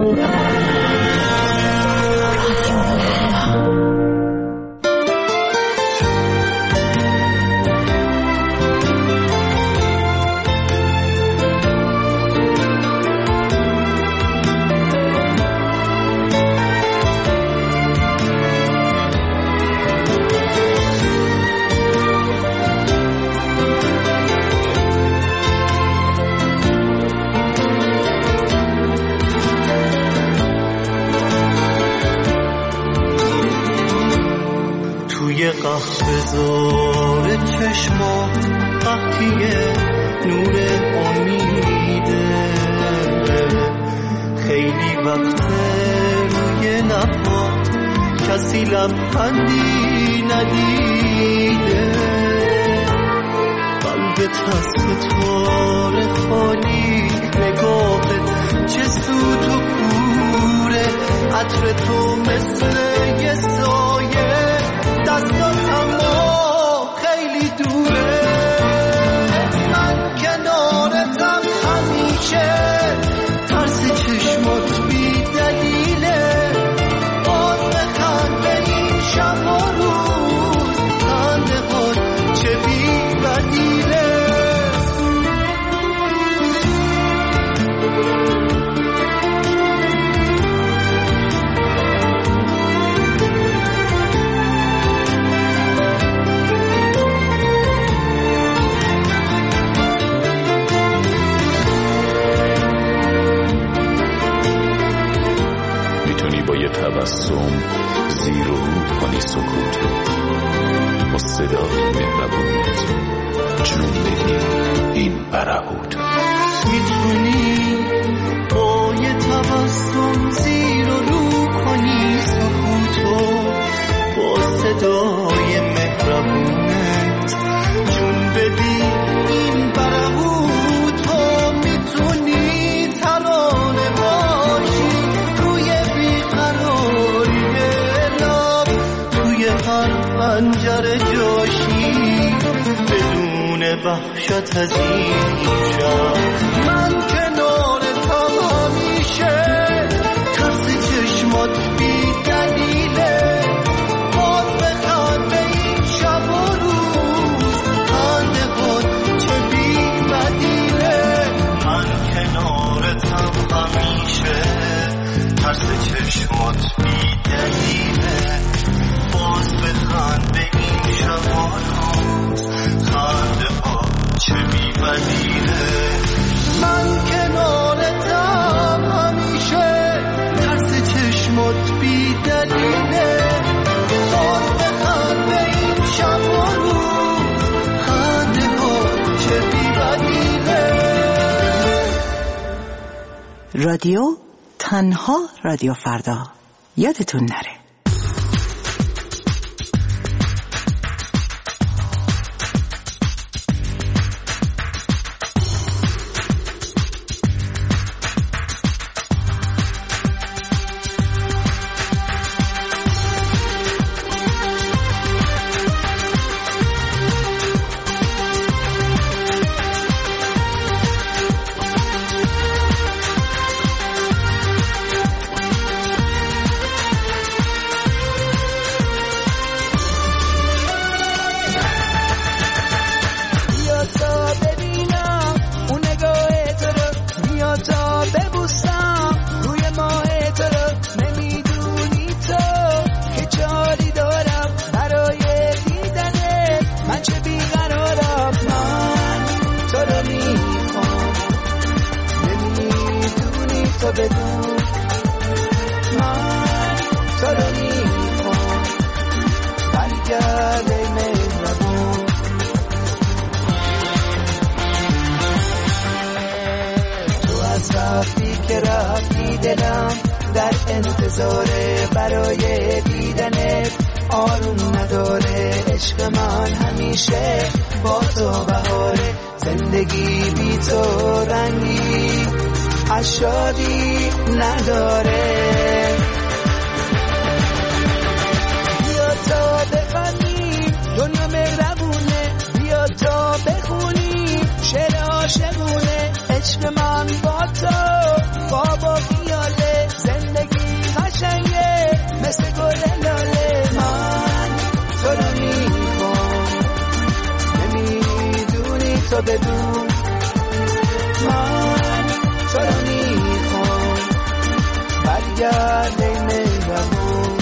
قهوه‌زار چشمات قحطیه نور امیده، خیلی وقته روی لبات کسی لبخندی ندیده، قلبت از ستاره خالی، نگاهت چه سوت و کوره، عطر تو مثل یه سایه، دستات اما خیلی دوره، من کنارتم همیشه، ترس چشمات بی دلیله، باز بخند به این شب و روز، خنده هات چه بی بدیله. تبسم زیر و رو کنی سکوت رو، با صدای مهربونیت جون بدی این برهوت. میتونی با یه تبسم زیر و رو کنی سکوت رو، با صدای مهربونت جون بدی این برهوت رو. میتونی ترانه باشی پنجره جاشی، بدون وحشت از این شب، من کنارتم همیشه، ترس چشمات بی دلیله، باز بخند به این شب و روز، خنده هات چه بی بدیله، من کنارتم همیشه، ترس چشمات بی دلیله، باز بخند به این شب و روز، خنده ها چه بی بدیله، من کنارتم همیشه، ترس چشمات بی دلیله، باز بخند به این شب و روز، خنده ها چه بی بدیله. رادیو تنها رادیو فردا، یادتون نره. دلم در انتظاره برای دیدنت، آروم نداره عشق من همیشه با تو بهاره، زندگی بی تو رنگی از شادی نداره. بیا تا بخونی دنیا مهربونه، بیا تا بخونی شعر عاشقونه، عشق من با تو خواب و خیاله، تو بدون من تو رو میخوام برگرد ای مهربون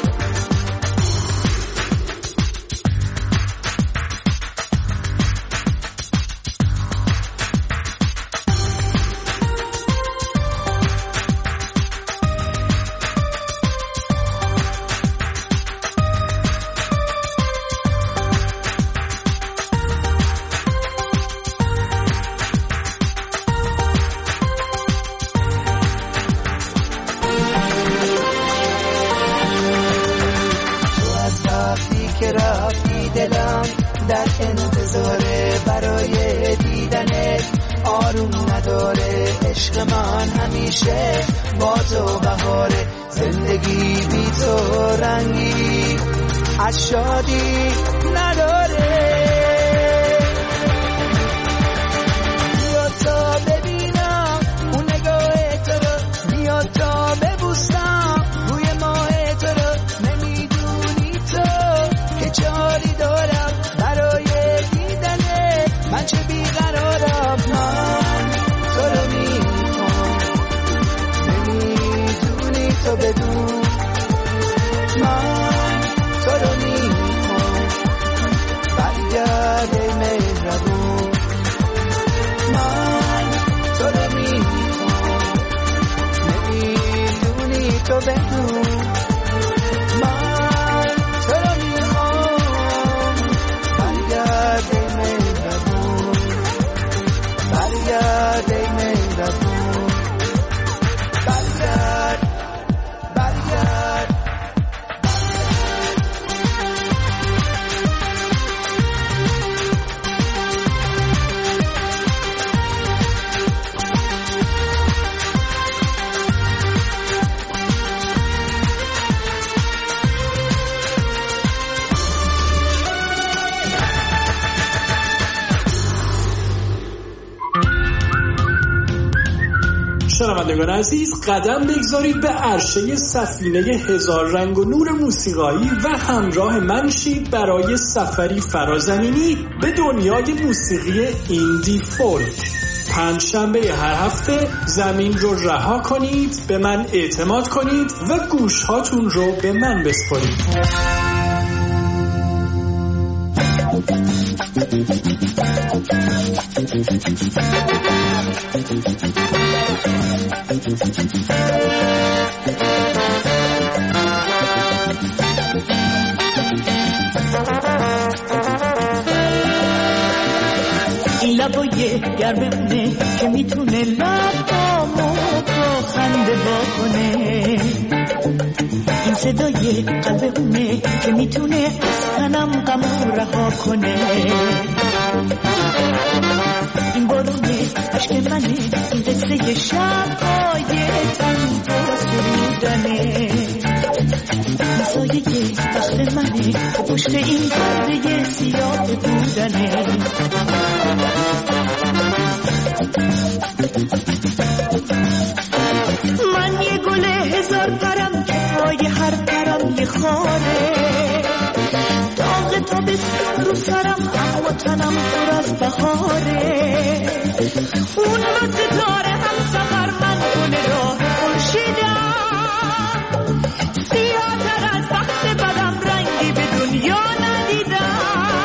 در انتظاره برای دیدنت آروم نداره عشق من همیشه با تو بهاره زندگی بی تو رنگی از شادی نداره بیا تا ببینم اون نگاه تو رو بیا تا ببوسم روی ماه تو رو نمیدونی تو که چاری دارم من چه بیقرارم من تو رو میخوام نمیدونی تو بدون من تو رو میخوام برگرد ای مهربون من تو رو میخوام نمیدونی تو بدون من تو رو میخوام برگرد ای مهربون برگرد ای مهربون برگرد شنوندگان عزیز قدم بگذارید به عرشه سفینه هزار رنگ و نور موسیقایی و همراه من شید برای سفری فرازمینی به دنیای موسیقی ایندی فولک. پنجشنبه هر هفته زمین رو رها کنید، به من اعتماد کنید و گوشهاتون رو به من بسپارید. این لبای گرمه که میتونه لبامو با خنده واکنه، این صدای قلبمونه که میتونه از تنم غمو رها کنه، این بارونه عشق منه، این قصه شب‌های تنها سرودنه، این سایه بخت منه که پشت این پرده سیاه بودنه. من یه گل هزار پرم که پای هر پرم یه خاره، داغ تابستون رو سرم اما تنم پر از بهاره، اون با ستاره هم سفر من گل راه خورشیدم، سیاه‌تر از وقت بدم رنگی به دنیا ندیدم.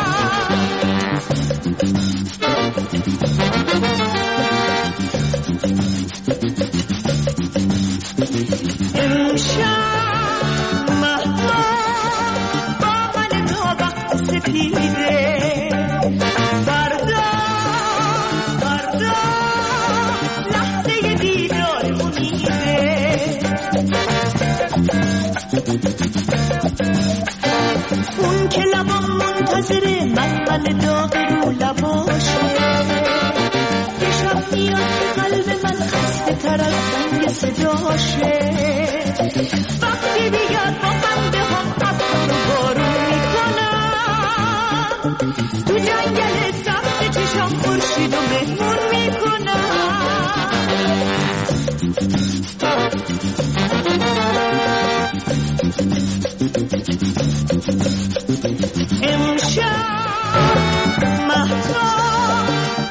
امشب مهمان با من تا وقت سپیده، فردا لحظه دیدار امیده، اون که لبام منتظره من داغ رو لباشه، یه شب میاد که قلب من خسته تر از زنگ صداشه، وقتی بیاد با خنده هم ابر رو بارون میکنم، تو جنگل سبز چشام خورشید و مهمون میکنم. امشب مهتاب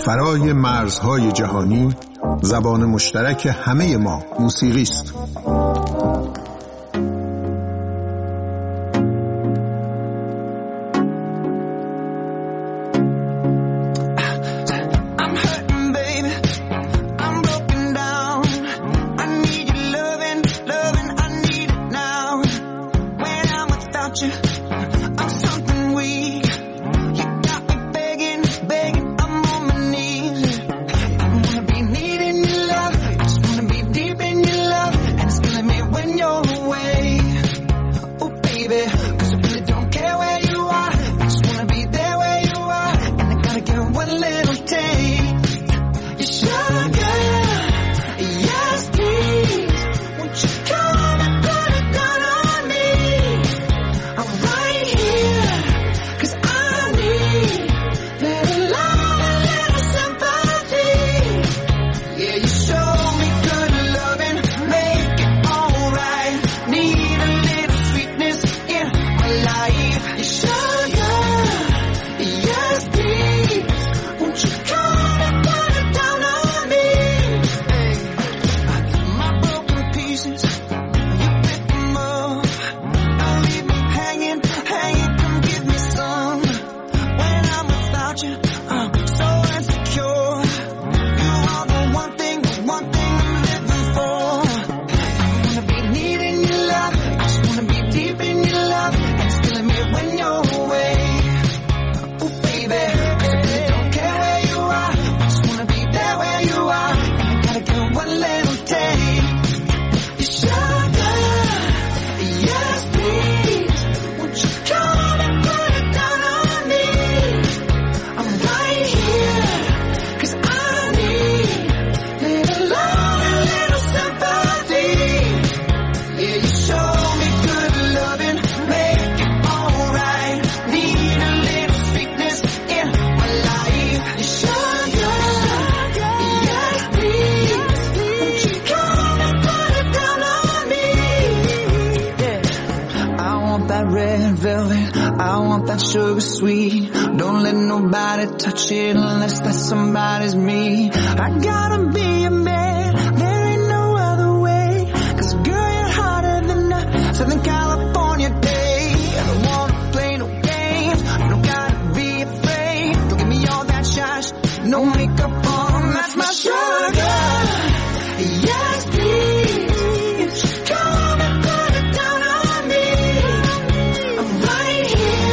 فرای مرزهای جهانی زبان مشترک همه ما موسیقی است. Sugar sweet, don't let nobody touch it unless that somebody's me. I gotta be a man, there ain't no other way. 'Cause girl, you're hotter than a Southern California day. I don't wanna play no games, you don't gotta be afraid. Don't give me all that shine, no makeup on, that's my sugar. Yes, please, come and put it down on me. I'm right here.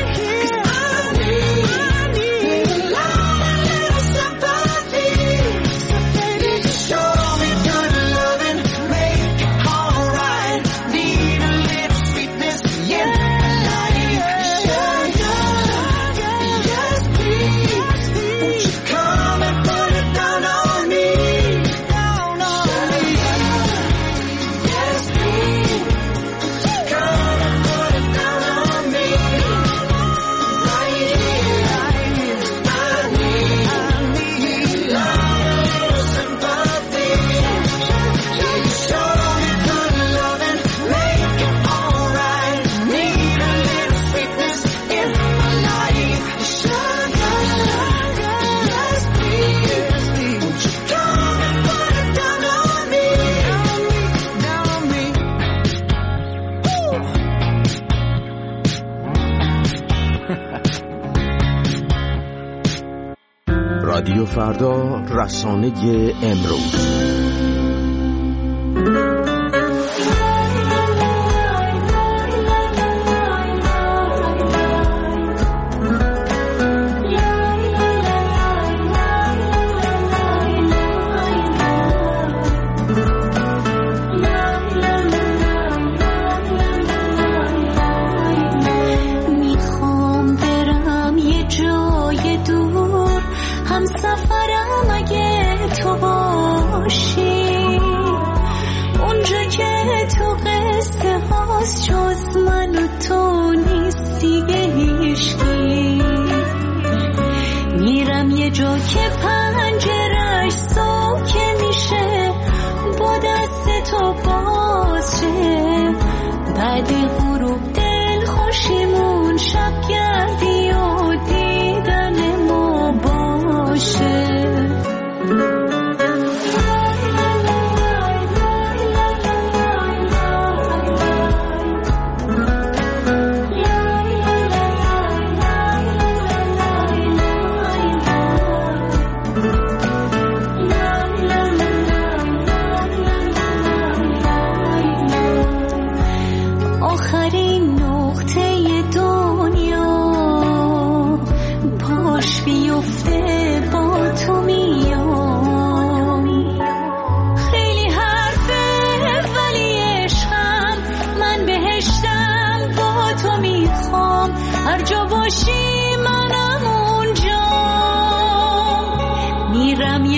رادیو فردا، رسانه امروز. سفرم اگه تو باشی، اون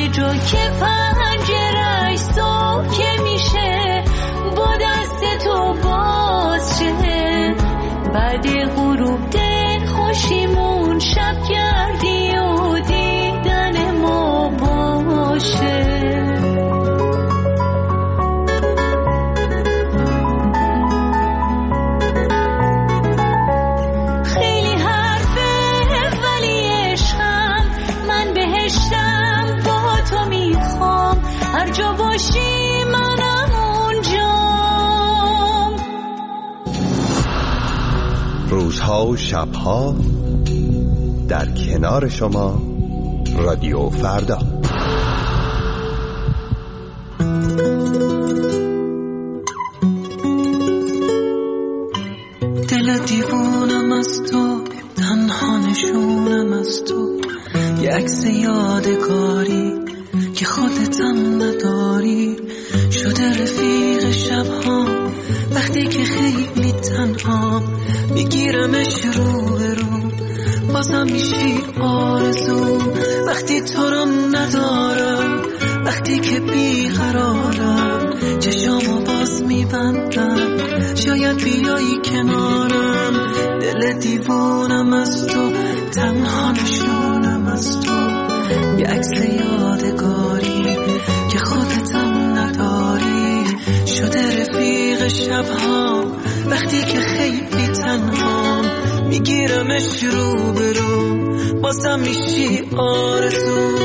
هر جا که پنجره‌اش سوکه میشه با دست تو باز شه. بعد غروب دل خوشیمون شب کردی و دیدن ما باشه. هر جا باشی منم اونجام. روزها و شبها در کنار شما رادیو فردا. دل دیوونم از تو، تنها نشونم از تو، یه عکس یادگاری که خودتم نداری. شده رفیق شبها وقتی که خیلی تنها، میگیرمش رو به رو بازم میشی آرزو. وقتی تو رو ندارم، وقتی که بیقرارم، چشامو باز میبندم شاید بیایی کنارم. دل دیوونم از تو، تنها نشونم از تو، یه عکس یادگاری که خودتم نداری. شده رفیق شبها وقتی که خیلی تنهام، میگیرمش رو به رو بازم میشی آرزو.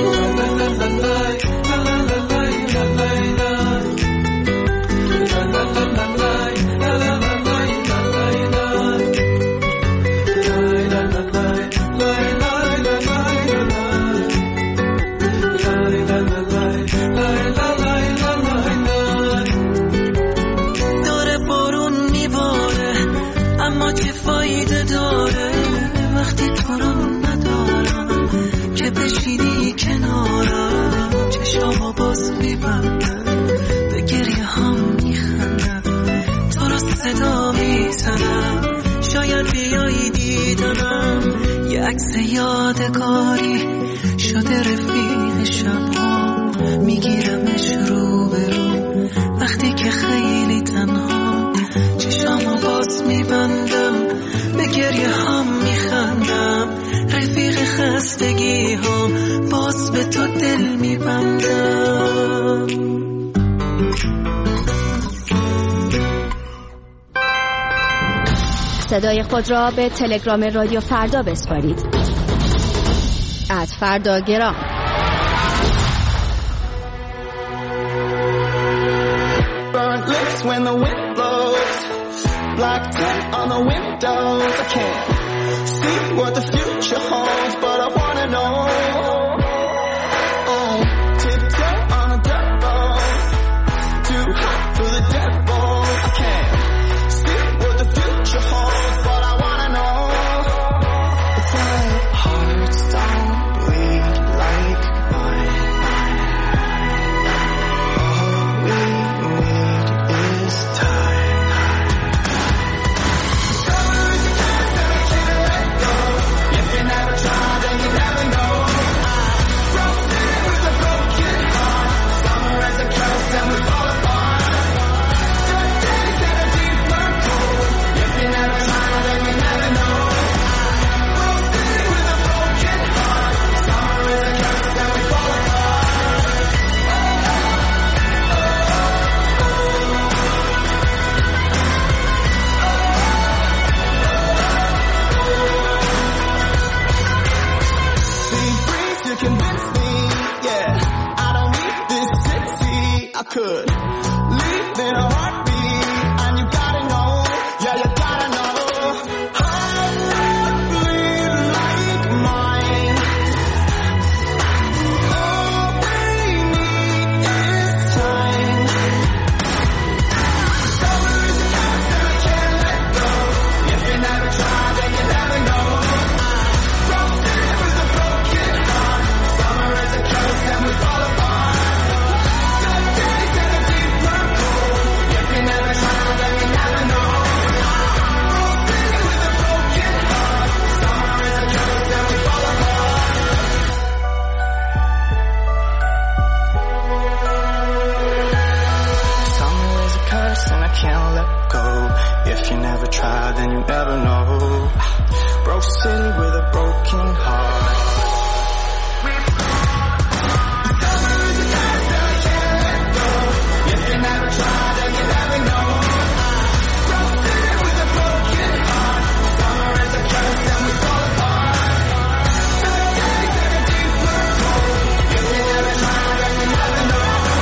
باز میبندم به گریه هم میخندم، تو رو صدا میزنم شاید بیایی دیدنم. یه عکس یادگاری شده رفیق شبها، میگیرمش رو به رو وقتی که خیلی تنها. چشامو باز میبندم به گریه هم میخندم، رفیق خستگی هم باز به تو دل میبندم. صدای خود را به تلگرام رادیو فردا بسپارید. @فرداگرام. Burnt lips when the wind blows, black tint on the windows. I can't see what the future holds, but I wanna know. I tiptoe on a dirt road, too hot for the devil. I can't see what the future holds, but I wanna know. It's like hearts don't bleed like mine. Could leave in a heartbeat, and you gotta know, yeah, you gotta know. Heart not bleed like mine. All we need is time. Summer is a constant we can't let go. If you never try, then you never know. Frosted with a broken heart. Summer is a curse and we fall apart. Deep and I can't let go. If you never try, then you never know. Broke city with a broken heart. Summer is a curse that I can't let go. If you never try, then you never know. Broke city with a broken heart. Summer is a curse and we fall apart. Summer days and a deeper cold. If you never try, then you never know.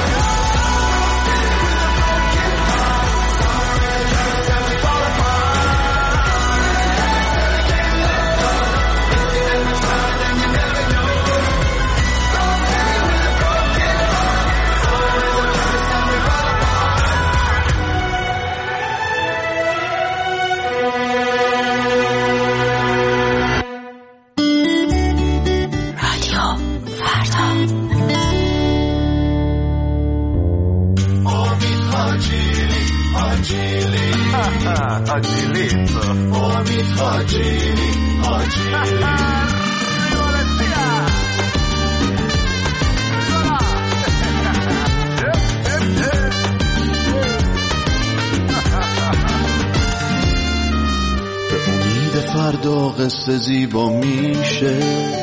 فردا قصه زیبا میشه،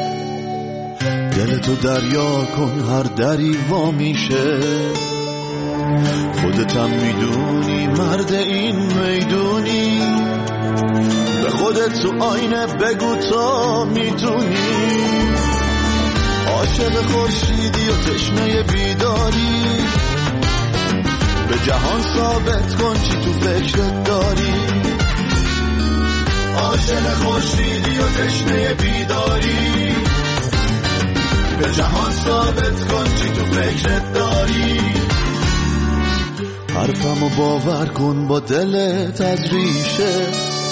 دلتو دریا کن هر دری وا میشه. خودتم میدونی مرد این میدونی، به خودت تو آینه بگو تا میتونی. عاشق خورشیدی و تشنه بیداری، به جهان ثابت کن چی تو فکرت داری. عاشق خورشیدی و تشنه بیداری، به جهان ثابت کن چی تو فکرت داری. حرفمو باور کن با دلت از ریشه،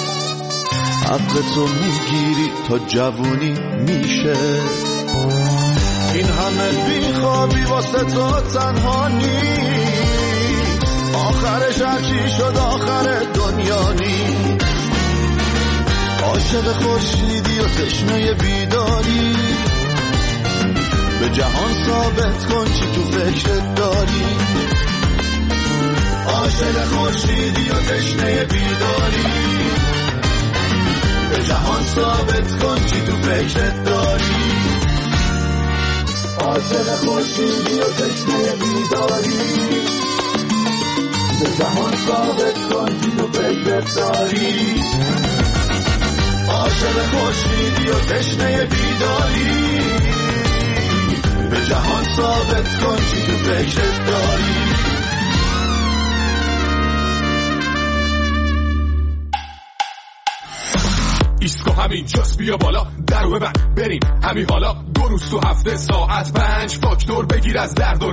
عقلتو میگیری تا جوونی میشه. این همه بیخوابی واسه تو تنها نیست، آخرش هرچی شد آخر دنیا نیست. عاشق خورشیدی و تشنه بیداری، به جهان ثابت کن چی تو فکرت داری. عاشق خورشیدی و تشنه بیداری، به جهان ثابت کن چی تو فکرت داری. عاشق خورشیدی و تشنه بیداری، به جهان ثابت کن چی تو فکرت داری. عاشق خورشیدی و تشنه بیداری، به جهان ثابت کن چی تو فکرت داری. ایسکو همین جاست بیا بالا، درو ببند بریم همین حالا. 2 روز تو هفته ساعت 5 فاکتور بگیر از درد و